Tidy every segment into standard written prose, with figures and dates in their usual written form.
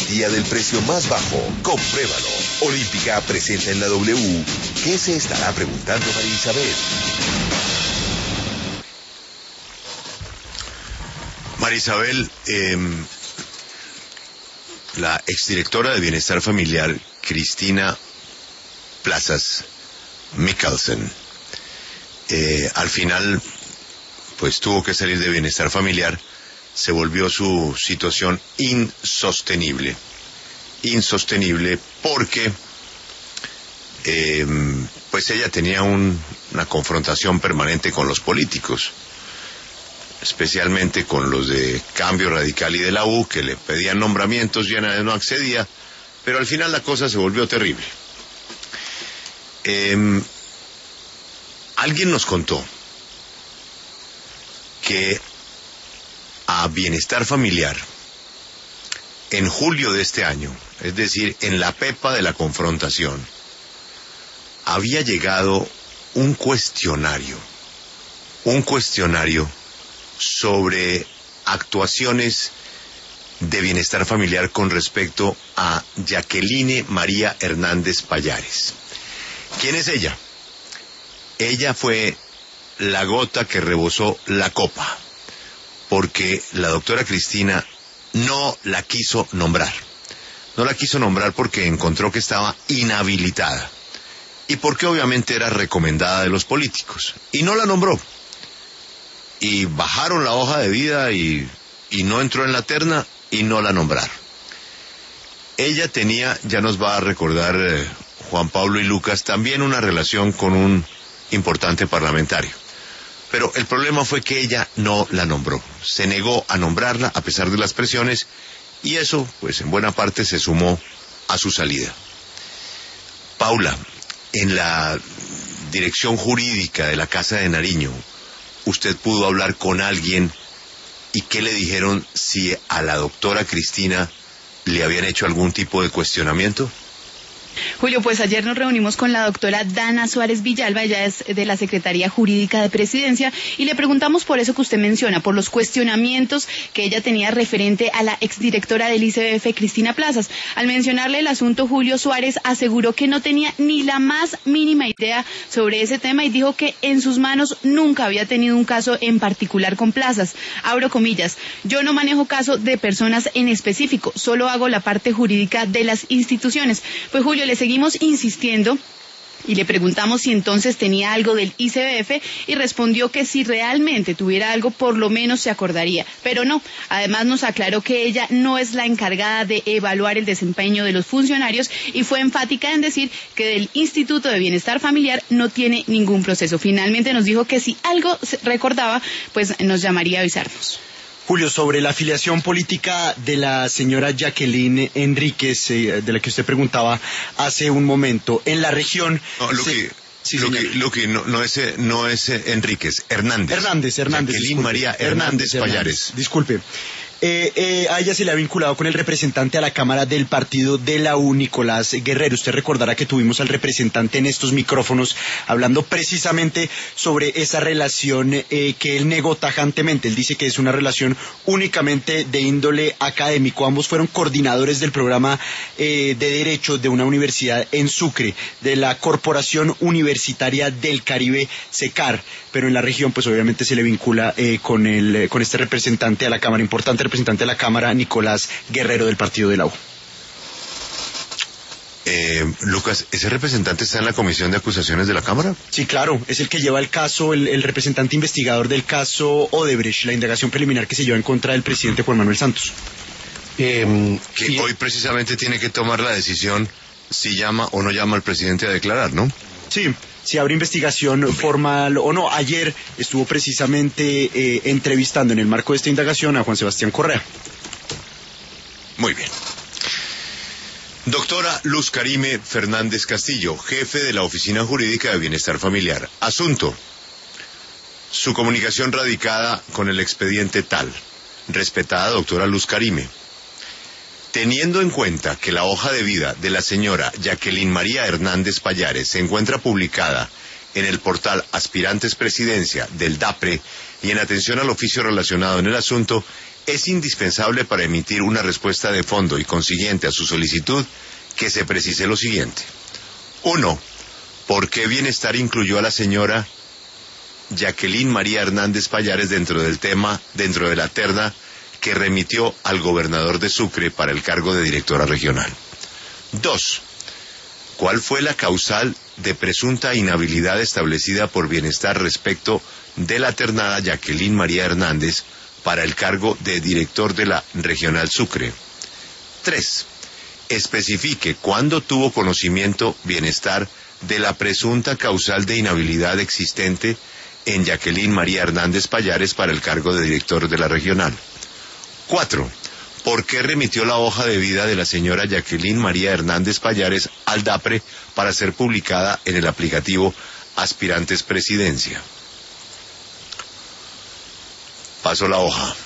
Día del precio más bajo. Compruébalo. Olímpica presenta en la W. ¿Qué se estará preguntando María Isabel? María Isabel, la exdirectora de Bienestar Familiar, Cristina Plazas Mikkelsen, al final, pues tuvo que salir de Bienestar Familiar. Se volvió su situación insostenible porque pues ella tenía una confrontación permanente con los políticos, especialmente con los de Cambio Radical y de la U, que le pedían nombramientos y ella no accedía, pero al final la cosa se volvió terrible. Alguien nos contó que a Bienestar Familiar, en julio de este año, es decir, en la pepa de la confrontación, había llegado un cuestionario sobre actuaciones de Bienestar Familiar con respecto a Jacqueline María Hernández Pallares. ¿Quién es ella? Ella fue la gota que rebosó la copa, porque la doctora Cristina no la quiso nombrar. No la quiso nombrar porque encontró que estaba inhabilitada y porque obviamente era recomendada de los políticos. Y no la nombró. Y bajaron la hoja de vida y no entró en la terna y no la nombraron. Ella tenía, ya nos va a recordar Juan Pablo y Lucas, también una relación con un importante parlamentario. Pero el problema fue que ella no la nombró. Se negó a nombrarla a pesar de las presiones y eso, pues en buena parte se sumó a su salida. Paula, en la dirección jurídica de la Casa de Nariño, ¿usted pudo hablar con alguien y qué le dijeron si a la doctora Cristina le habían hecho algún tipo de cuestionamiento? Julio, pues ayer nos reunimos con la doctora Dana Suárez Villalba, ella es de la Secretaría Jurídica de Presidencia, y le preguntamos por eso que usted menciona, por los cuestionamientos que ella tenía referente a la exdirectora del ICBF, Cristina Plazas. Al mencionarle el asunto, Julio Suárez aseguró que no tenía ni la más mínima idea sobre ese tema y dijo que en sus manos nunca había tenido un caso en particular con Plazas. Abro comillas, yo no manejo caso de personas en específico, solo hago la parte jurídica de las instituciones. Pues Julio, le seguimos insistiendo y le preguntamos si entonces tenía algo del ICBF y respondió que si realmente tuviera algo por lo menos se acordaría, pero no. Además nos aclaró que ella no es la encargada de evaluar el desempeño de los funcionarios y fue enfática en decir que del Instituto de Bienestar Familiar no tiene ningún proceso. Finalmente nos dijo que si algo recordaba, pues nos llamaría a avisarnos. Julio, sobre la afiliación política de la señora Jacqueline Enríquez, de la que usted preguntaba hace un momento, en la región... No, no es Enríquez, Hernández. Hernández. Jacqueline Disculpe. María Hernández Pallares. Disculpe. A ella se le ha vinculado con el representante a la Cámara del partido de la U, Nicolás Guerrero. Usted recordará que tuvimos al representante en estos micrófonos hablando precisamente sobre esa relación que él negó tajantemente. Él dice que es una relación únicamente de índole académico. Ambos fueron coordinadores del programa de Derecho de una universidad en Sucre, de la Corporación Universitaria del Caribe, SECAR. Pero en la región, pues obviamente se le vincula con este representante a la Cámara, importante representante de la Cámara, Nicolás Guerrero, del partido de la U. Lucas, ¿ese representante está en la comisión de acusaciones de la Cámara? Sí, claro, es el que lleva el caso, el representante investigador del caso Odebrecht, la indagación preliminar que se lleva en contra del presidente Juan Manuel Santos. Que hoy precisamente tiene que tomar la decisión si llama o no llama al presidente a declarar, ¿no? Sí, si abre investigación formal o no. Ayer estuvo precisamente entrevistando en el marco de esta indagación a Juan Sebastián Correa. Muy bien. Doctora Luz Karime Fernández Castillo, jefe de la Oficina Jurídica de Bienestar Familiar. Asunto: su comunicación radicada con el expediente tal. Respetada doctora Luz Karime, teniendo en cuenta que la hoja de vida de la señora Jacqueline María Hernández Pallares se encuentra publicada en el portal Aspirantes Presidencia del DAPRE y en atención al oficio relacionado en el asunto, es indispensable para emitir una respuesta de fondo y consiguiente a su solicitud que se precise lo siguiente. 1. ¿Por qué Bienestar incluyó a la señora Jacqueline María Hernández Pallares dentro de la terna que remitió al gobernador de Sucre para el cargo de directora regional? 2. ¿Cuál fue la causal de presunta inhabilidad establecida por Bienestar respecto de la ternada Jacqueline María Hernández para el cargo de director de la regional Sucre? 3. Especifique cuándo tuvo conocimiento Bienestar de la presunta causal de inhabilidad existente en Jacqueline María Hernández Pallares para el cargo de director de la regional. 4. ¿Por qué remitió la hoja de vida de la señora Jacqueline María Hernández Pallares al DAPRE para ser publicada en el aplicativo Aspirantes Presidencia? Paso la hoja.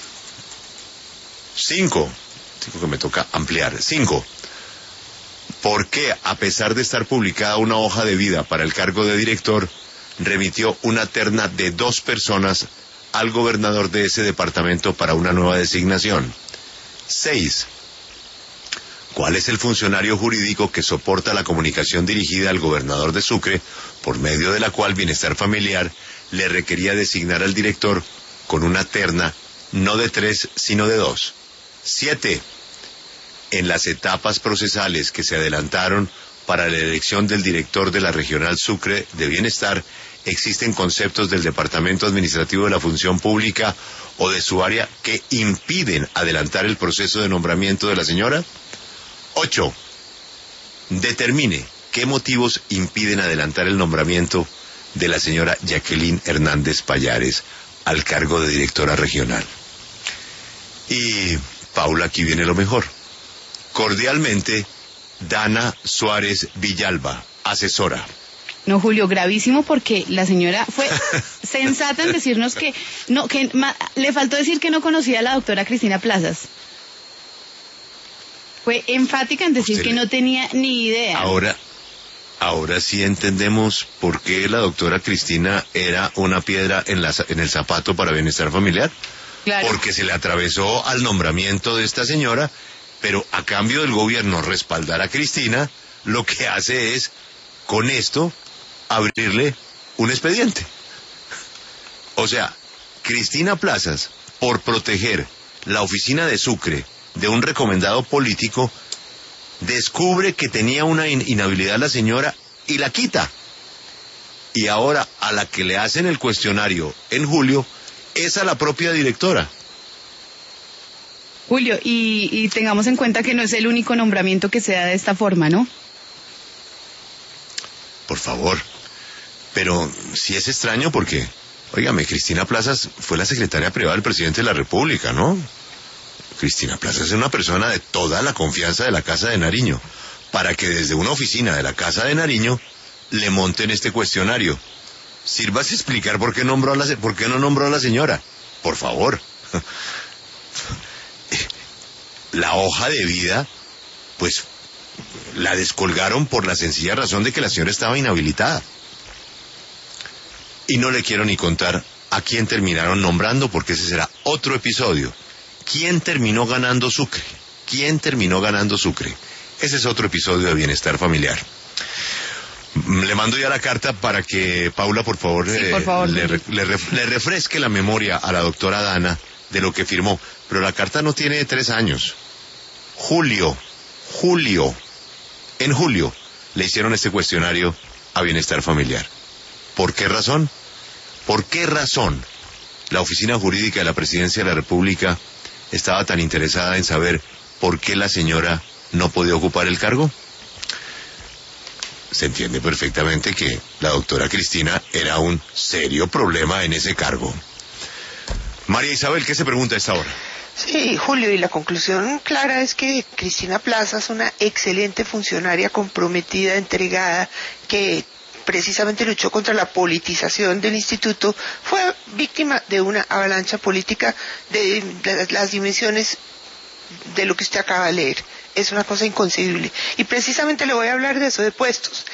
5. Que me toca ampliar. 5. ¿Por qué, a pesar de estar publicada una hoja de vida para el cargo de director, remitió una terna de 2 personas al gobernador de ese departamento para una nueva designación? 6. ¿Cuál es el funcionario jurídico que soporta la comunicación dirigida al gobernador de Sucre, por medio de la cual Bienestar Familiar le requería designar al director con una terna no de 3, sino de 2? 7. En las etapas procesales que se adelantaron para la elección del director de la Regional Sucre de Bienestar, ¿existen conceptos del Departamento Administrativo de la Función Pública o de su área que impiden adelantar el proceso de nombramiento de la señora? 8. Determine qué motivos impiden adelantar el nombramiento de la señora Jacqueline Hernández Pallares al cargo de directora regional. Y, Paula, aquí viene lo mejor. Cordialmente, Dana Suárez Villalba, asesora. No, Julio, gravísimo, porque la señora fue sensata en decirnos que no, le faltó decir que no conocía a la doctora Cristina Plazas. Fue enfática en decir que no tenía ni idea. Ahora sí entendemos por qué la doctora Cristina era una piedra en el zapato para Bienestar Familiar. Claro. Porque se le atravesó al nombramiento de esta señora, pero a cambio del gobierno respaldar a Cristina, lo que hace es, con esto, abrirle un expediente. O sea, Cristina Plazas, por proteger la oficina de Sucre de un recomendado político, descubre que tenía una inhabilidad la señora y la quita. Y ahora a la que le hacen el cuestionario en julio es a la propia directora. Julio, y tengamos en cuenta que no es el único nombramiento que se da de esta forma, ¿no? Por favor. Pero sí es extraño porque, óigame, Cristina Plazas fue la secretaria privada del presidente de la República, ¿no? Cristina Plazas es una persona de toda la confianza de la Casa de Nariño, para que desde una oficina de la Casa de Nariño le monten este cuestionario. Sírvase explicar por qué no nombró a la señora. Por favor. La hoja de vida, pues, la descolgaron por la sencilla razón de que la señora estaba inhabilitada. Y no le quiero ni contar a quién terminaron nombrando, porque ese será otro episodio. ¿Quién terminó ganando Sucre? ¿Quién terminó ganando Sucre? Ese es otro episodio de Bienestar Familiar. Le mando ya la carta para que Paula, por favor, sí, por favor. Le refresque la memoria a la doctora Dana de lo que firmó. Pero la carta no tiene 3 años. En julio le hicieron este cuestionario a Bienestar Familiar. ¿Por qué razón? ¿Por qué razón la Oficina Jurídica de la Presidencia de la República estaba tan interesada en saber por qué la señora no podía ocupar el cargo? Se entiende perfectamente que la doctora Cristina era un serio problema en ese cargo. María Isabel, ¿qué se pregunta a esta hora? Sí, Julio, y la conclusión clara es que Cristina Plazas, una excelente funcionaria comprometida, entregada, que precisamente luchó contra la politización del instituto, fue víctima de una avalancha política de las dimensiones de lo que usted acaba de leer. Es una cosa inconcebible. Y precisamente le voy a hablar de eso, de puestos.